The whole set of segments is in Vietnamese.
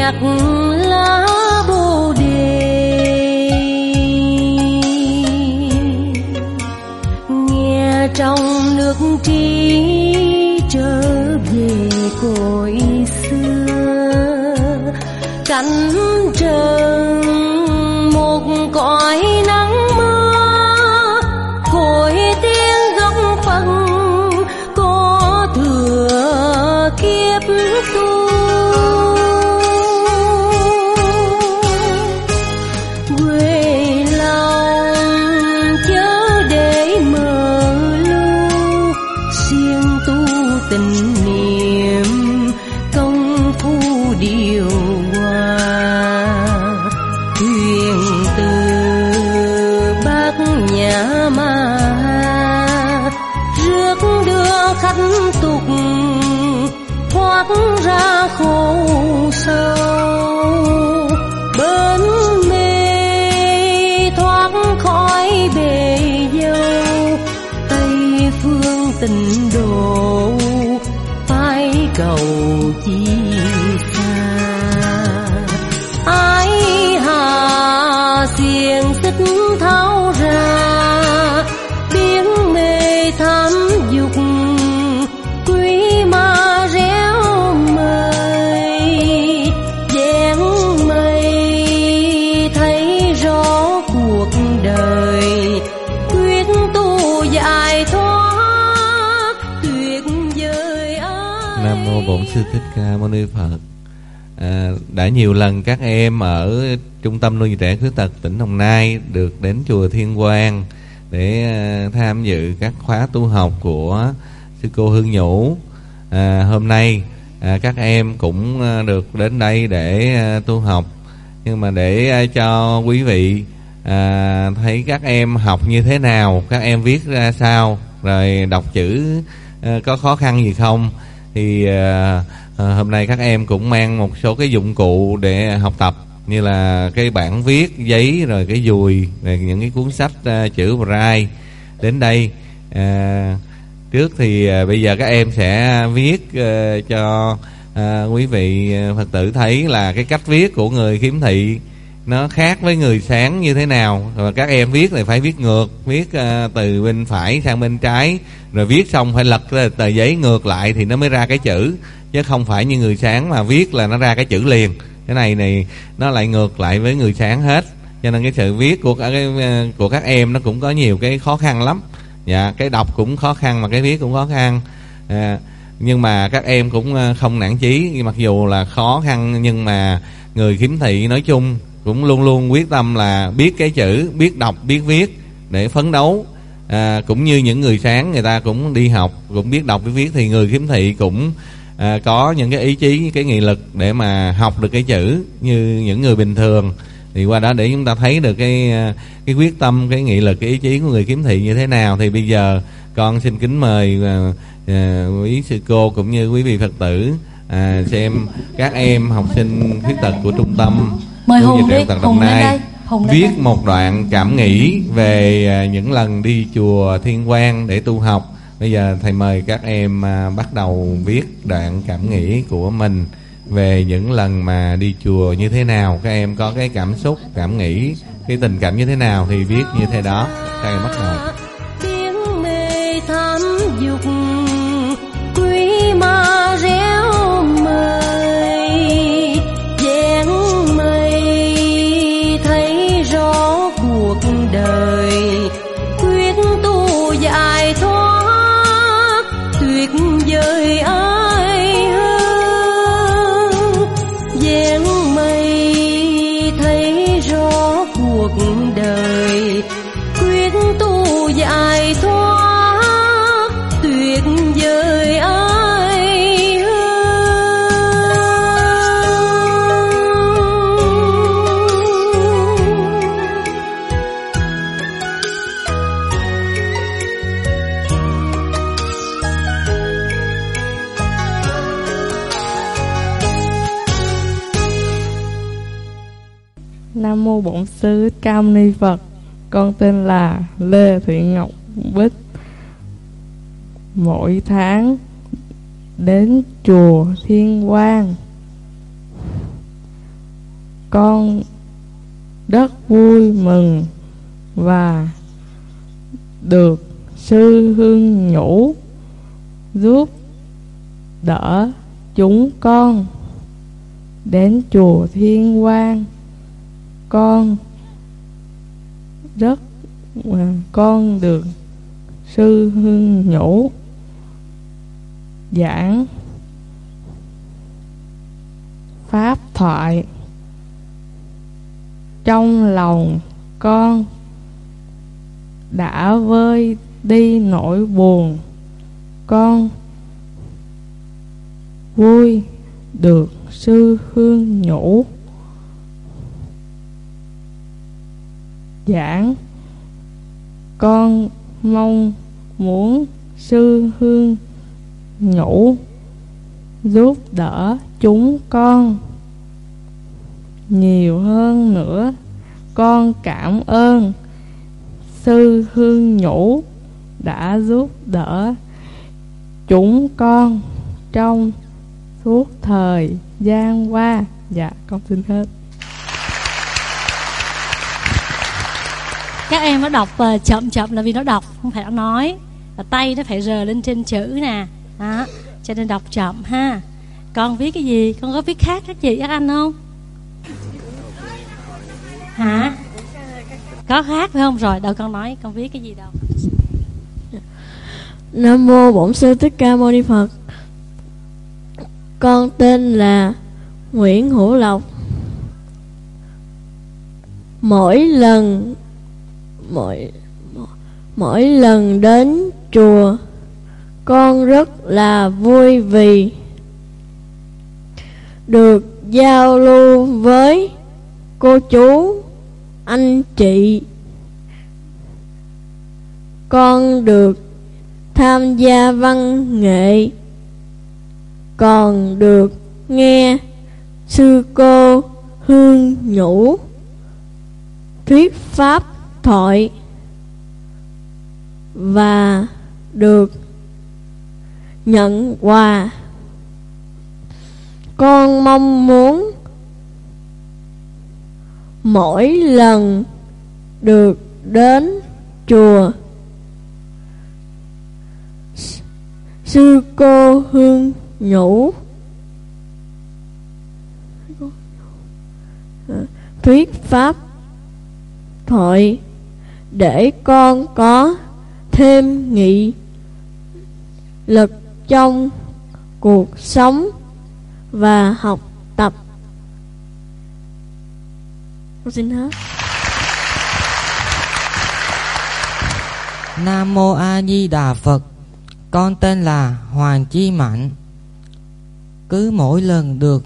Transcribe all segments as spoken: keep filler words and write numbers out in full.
nhặt lá bồ đề, nghe trong nước tri trở về cội xưa. Cánh trần một cõi nắng mưa, cội tiếng gốc phân có thừa kiếp tu. Quê lòng chớ để mờ lưu, siêng tu tình niệm công phu điều hòa. Thuyền từ Bát Nhã Ma rước đưa khách tục thoát ra khổ sâu. Bến mê thoát khỏi bể dâu, Tây phương tịnh độ phái cầu chi xa. Ái hà xiềng xích tháo ra, biến mê tham dục quý ma réo mời. Dáng mây thấy rõ cuộc đời, quyết tu giải thoát tuyệt vời ấy. Nam mô Bổn Sư Thích Ca Mâu Ni Phật. À, đã nhiều lần các em ở Trung tâm nuôi trẻ khuyết tật tỉnh Đồng Nai được đến chùa Thiên Quang để à, tham dự các khóa tu học của sư cô Hương Nhũ. À, hôm nay à, các em cũng à, được đến đây để à, tu học, nhưng mà để à, cho quý vị à, thấy các em học như thế nào, các em viết ra sao, rồi đọc chữ à, có khó khăn gì không, thì à, À, hôm nay các em cũng mang một số cái dụng cụ để học tập, như là cái bảng viết, giấy, rồi cái dùi, rồi những cái cuốn sách uh, chữ Braille đến đây. À, trước thì uh, bây giờ các em sẽ viết uh, cho uh, quý vị uh, Phật tử thấy là cái cách viết của người khiếm thị nó khác với người sáng như thế nào. Và các em viết thì phải viết ngược, viết uh, từ bên phải sang bên trái, rồi viết xong phải lật tờ giấy ngược lại thì nó mới ra cái chữ, chứ không phải như người sáng mà viết là nó ra cái chữ liền. Cái này này nó lại ngược lại với người sáng hết, cho nên cái sự viết của các của các em nó cũng có nhiều cái khó khăn lắm. Dạ, cái đọc cũng khó khăn mà cái viết cũng khó khăn. À, nhưng mà các em cũng không nản chí, mặc dù là khó khăn nhưng mà người khiếm thị nói chung cũng luôn luôn quyết tâm là biết cái chữ, biết đọc, biết viết để phấn đấu. À, cũng như những người sáng người ta cũng đi học, cũng biết đọc biết viết, thì người khiếm thị cũng à, có những cái ý chí, cái nghị lực để mà học được cái chữ như những người bình thường. Thì qua đó để chúng ta thấy được cái cái quyết tâm, cái nghị lực, cái ý chí của người khiếm thị như thế nào. Thì bây giờ con xin kính mời à, à, quý sư cô cũng như quý vị Phật tử à, xem các em học sinh khuyết tật của trung tâm mời Hùng đi, Hùng lên đây. Hùng viết đây. Một đoạn cảm nghĩ về à, những lần đi chùa Thiên Quang để tu học. Bây giờ thầy mời các em à, bắt đầu viết đoạn cảm nghĩ của mình về những lần mà đi chùa như thế nào. Các em có cái cảm xúc, cảm nghĩ, cái tình cảm như thế nào thì viết như thế đó. Các em bắt đầu. Tiếng mê tham dục quý ma réo mời, dáng mây thấy rõ cuộc đời, quyết tu giải thoát tuyệt vời ai hơn. Dáng mây thấy rõ cuộc đời, quyết tu giải thoát tuyệt vời ai hơn. Nam mô Bổn Sư Thích Ca Mâu Ni Phật. Con tên là Lê Thị Ngọc Bích. Mỗi tháng đến chùa Thiên Quang con rất vui mừng và được sư huynh nhủ giúp đỡ chúng con đến chùa Thiên Quang. Con rất con được sư huynh nhủ giảng pháp thoại, trong lòng con đã vơi đi nỗi buồn. Con vui được sư huynh nhủ giảng. Con mong muốn sư huynh nhủ giúp đỡ chúng con nhiều hơn nữa. Con cảm ơn sư huynh nhủ đã giúp đỡ chúng con trong suốt thời gian qua. Dạ, con xin hết. Các em nó đọc uh, chậm chậm là vì nó đọc, không phải nó nói. Và tay nó phải rờ lên trên chữ nè. Đó, cho nên đọc chậm ha. Con viết cái gì? Con có viết khác các chị các anh không? Hả? Có khác phải không? Rồi, đâu con nói, con viết cái gì đâu. Nam mô Bổn Sư Thích Ca Mâu Ni Phật. Con tên là Nguyễn Hữu Lộc. Mỗi lần mỗi mỗi lần đến chùa, con rất là vui vì được giao lưu với cô chú, anh chị. Con được tham gia văn nghệ, còn được nghe sư cô Hương Nhũ thuyết pháp thoại và được nhận quà. Con mong muốn mỗi lần được đến chùa, sư cô Hương Nhũ thuyết pháp thoại để con có thêm nghị lực trong cuộc sống và học tập. Con xin hết. Nam mô A Di Đà Phật. Con tên là Hoàng Chi Mạnh. Cứ mỗi lần được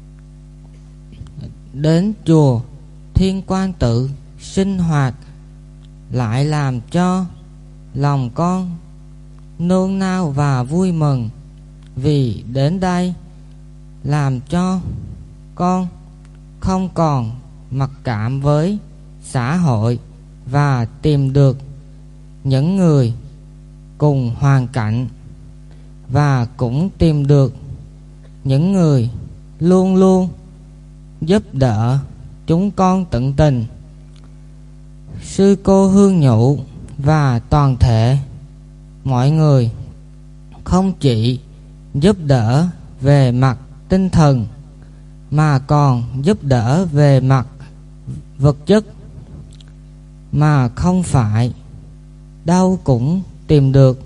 đến chùa Thiên Quang Tự sinh hoạt lại làm cho lòng con nôn nao và vui mừng, vì đến đây làm cho con không còn mặc cảm với xã hội và tìm được những người cùng hoàn cảnh, và cũng tìm được những người luôn luôn giúp đỡ chúng con tận tình. Sư cô Hương Nhũ và toàn thể mọi người không chỉ giúp đỡ về mặt tinh thần mà còn giúp đỡ về mặt vật chất, mà không phải đâu cũng tìm được.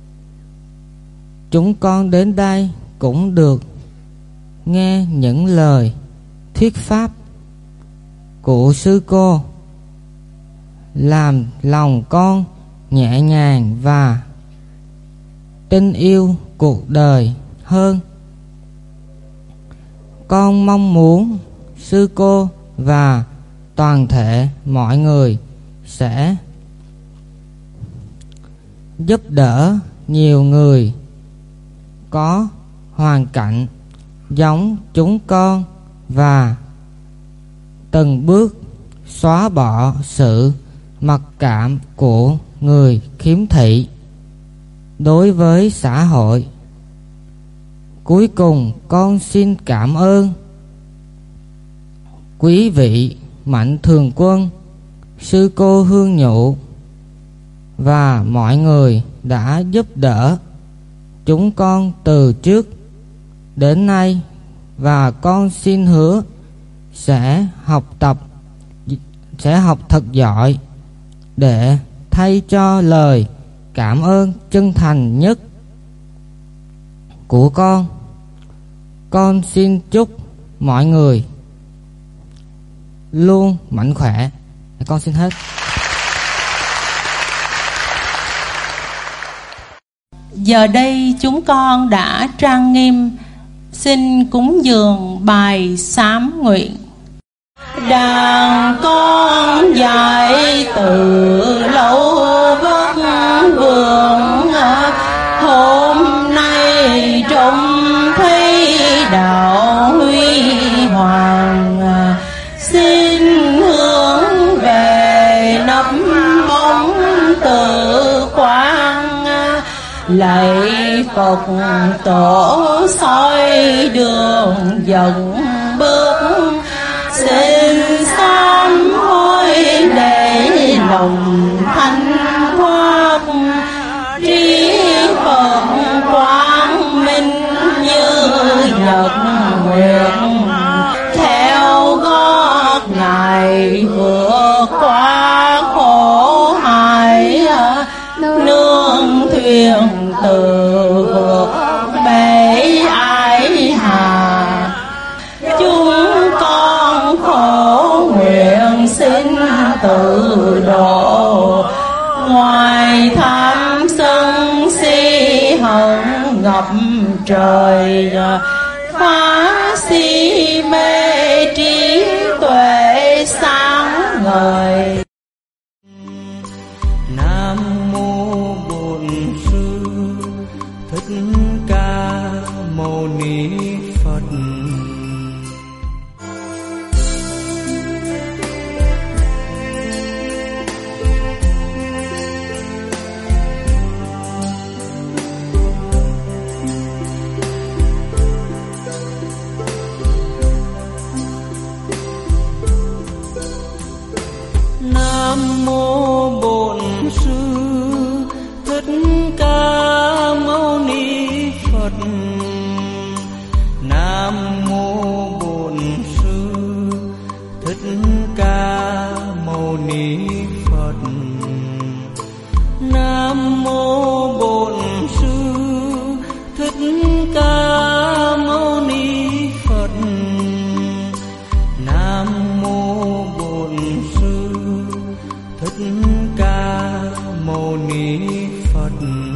Chúng con đến đây cũng được nghe những lời thuyết pháp của sư cô, làm lòng con nhẹ nhàng và tin yêu cuộc đời hơn. Con mong muốn sư cô và toàn thể mọi người sẽ giúp đỡ nhiều người có hoàn cảnh giống chúng con, và từng bước xóa bỏ sự mặc cảm của người khiếm thị đối với xã hội. Cuối cùng con xin cảm ơn quý vị Mạnh Thường Quân, sư cô Hương Nhụ và mọi người đã giúp đỡ chúng con từ trước đến nay, và con xin hứa sẽ học tập sẽ học thật giỏi để thay cho lời cảm ơn chân thành nhất của con. Con xin chúc mọi người luôn mạnh khỏe. Con xin hết. Giờ đây chúng con đã trang nghiêm xin cúng dường bài sám nguyện. Đàn con dạy từ lâu vất vưởng, hôm nay trông thấy đạo huy hoàng, xin hướng về nắm bóng tự quang, lạy Phật tổ soi đường dẫn bước, xin sám hối để lòng thanh thoát, trí Phật quang minh như nhật nguyện, theo gót Ngài vượt qua khổ hại, nương thuyền từ vượt bể ái hà. Chúng con khổ nguyện xin tự độ, ngoài tham sân si hận ngập trời, phá si mê trí tuệ sáng ngời. Nam mô Bổn Sư Thích Ca Mâu Ni Phật. Nam mô Bổn Sư Thích Ca Mâu Ni Phật. Nam mô Bổn Sư Thích Ca Mâu Ni Phật. Nam mô Bổn Sư Thích Ca Mâu Ni Phật. Nam mô Bổn Sư Thích Ca Mâu Ni Phật.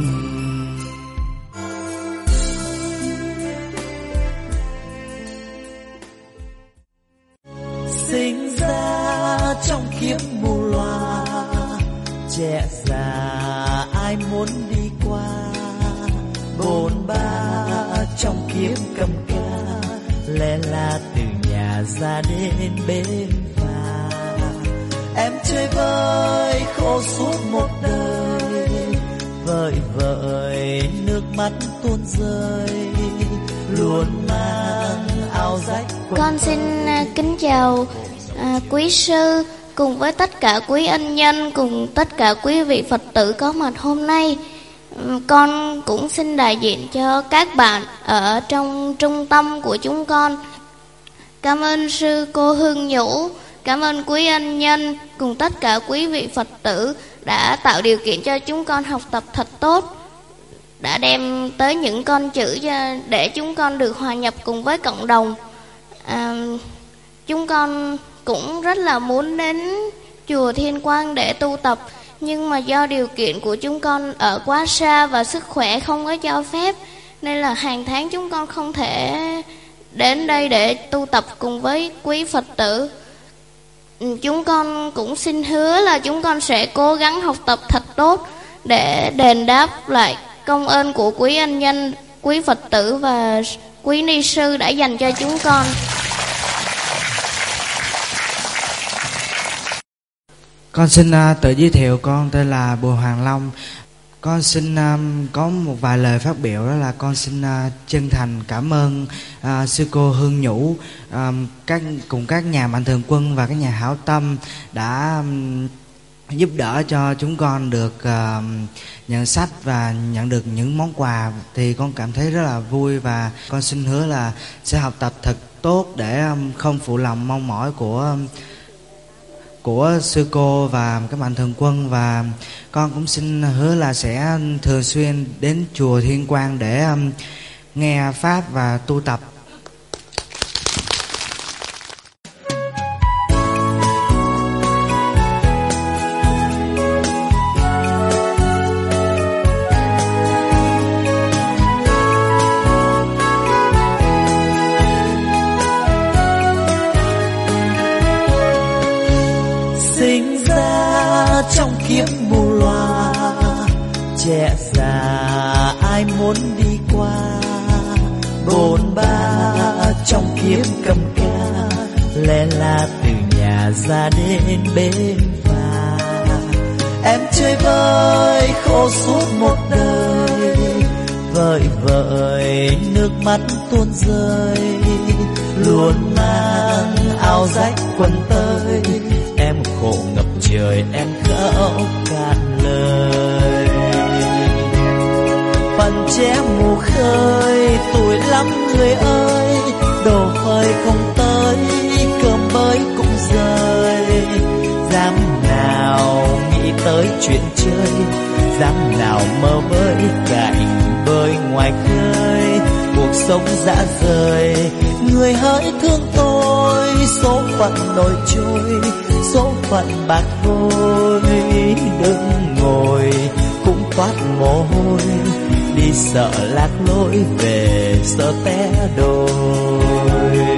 Sinh ra trong kiếp mù loà, trẻ già ai muốn đi qua, bồn ba trong kiếp cầm ca, lẽ là từ nhà ra đến bên phà. Em chơi vơi khổ suốt một đời, vợi vợi nước mắt tuôn rơi, luôn mang áo rách. Con xin kính chào à, quý sư cùng với tất cả quý ân nhân, cùng tất cả quý vị Phật tử có mặt hôm nay. Con cũng xin đại diện cho các bạn ở trong trung tâm của chúng con. Cảm ơn sư cô Hương Nhũ, cảm ơn quý ân nhân cùng tất cả quý vị Phật tử đã tạo điều kiện cho chúng con học tập thật tốt, đã đem tới những con chữ để chúng con được hòa nhập cùng với cộng đồng. À, chúng con cũng rất là muốn đến chùa Thiên Quang để tu tập, nhưng mà do điều kiện của chúng con ở quá xa và sức khỏe không có cho phép, nên là hàng tháng chúng con không thể đến đây để tu tập cùng với quý Phật tử. Chúng con cũng xin hứa là chúng con sẽ cố gắng học tập thật tốt để đền đáp lại công ơn của quý anh nhân, quý Phật tử và quý ni sư đã dành cho chúng con. Con xin uh, tự giới thiệu, con tên là Bùi Hoàng Long. Con xin um, có một vài lời phát biểu, đó là con xin uh, chân thành cảm ơn uh, sư cô Hương Nhũ, um, các cùng các nhà mạnh thường quân và các nhà hảo tâm đã um, giúp đỡ cho chúng con được uh, nhận sách và nhận được những món quà. Thì con cảm thấy rất là vui và con xin hứa là sẽ học tập thật tốt để um, không phụ lòng mong mỏi của um, của sư cô và các mạnh thường quân. Và con cũng xin hứa là sẽ thường xuyên đến chùa Thiên Quang để um, nghe pháp và tu tập. Trong kiếp mù loa, trẻ già ai muốn đi qua, bồn ba trong kiếp cầm ca, lẽ là từ nhà ra đến bên phà. Em chơi vơi khổ suốt một đời, vợi vợi nước mắt tuôn rơi, luôn mang áo rách quần tơi. Em khổ ngập trời, em khóc cạn lời. Phần trẻ mù khơi, tuổi lắm người ơi, đồ hơi không tới, cơm bới cũng rơi. Dám nào nghĩ tới chuyện chơi, dám nào mơ với cảnh bơi ngoài khơi. Cuộc sống dã rời, người hỡi thương tôi, số phận nổi trôi, số phận bạc vôi. Đừng ngồi cũng toát mồ hôi, đi sợ lạc lối, về sợ té đồi.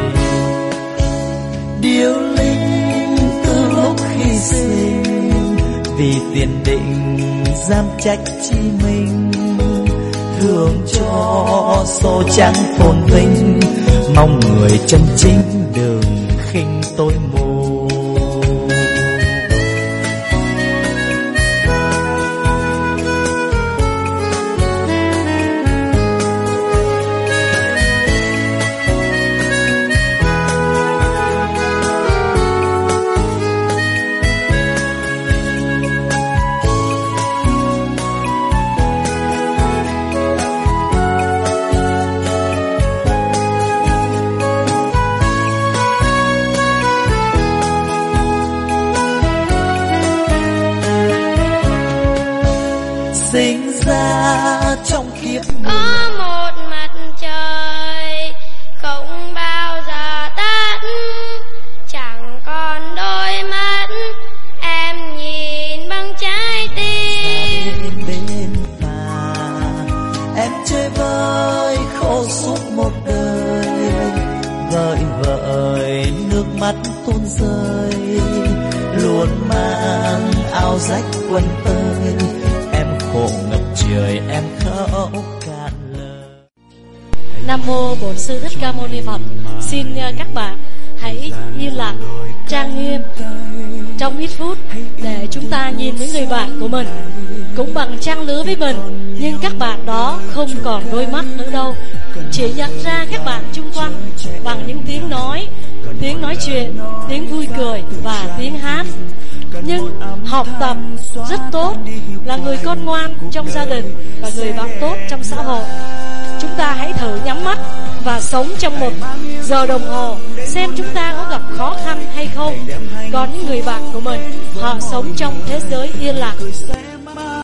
Điêu linh từ lúc khi sinh, vì tiền định dám trách chi mình. Thương cho số trắng phồn vinh, mong người chân chính đừng khinh tôi mù. Sinh ra trong kiếp có một mặt trời không bao giờ tắt, chẳng còn đôi mắt em nhìn bằng trái tim. Bên phà em chơi vơi khổ suốt một đời, vợi vợi nước mắt tuôn rơi, luôn mang áo rách quần tơi. Khổ ngập trời, em khóc cạn lời. Nam mô Bổn Sư Thích Ca Mâu Ni Phật. Xin các bạn hãy yên lặng, trang nghiêm trong ít phút để chúng ta nhìn những người bạn của mình cũng bằng trang lứa với mình, nhưng các bạn đó không còn đôi mắt nữa đâu. Chỉ nhận ra các bạn chung quanh bằng những tiếng nói, tiếng nói chuyện, tiếng vui cười và tiếng hát. Nhưng học tập rất tốt, là người con ngoan trong gia đình và người bạn tốt trong xã hội. Chúng ta hãy thử nhắm mắt và sống trong một giờ đồng hồ, xem chúng ta có gặp khó khăn hay không. Còn những người bạn của mình, họ sống trong thế giới yên lặng.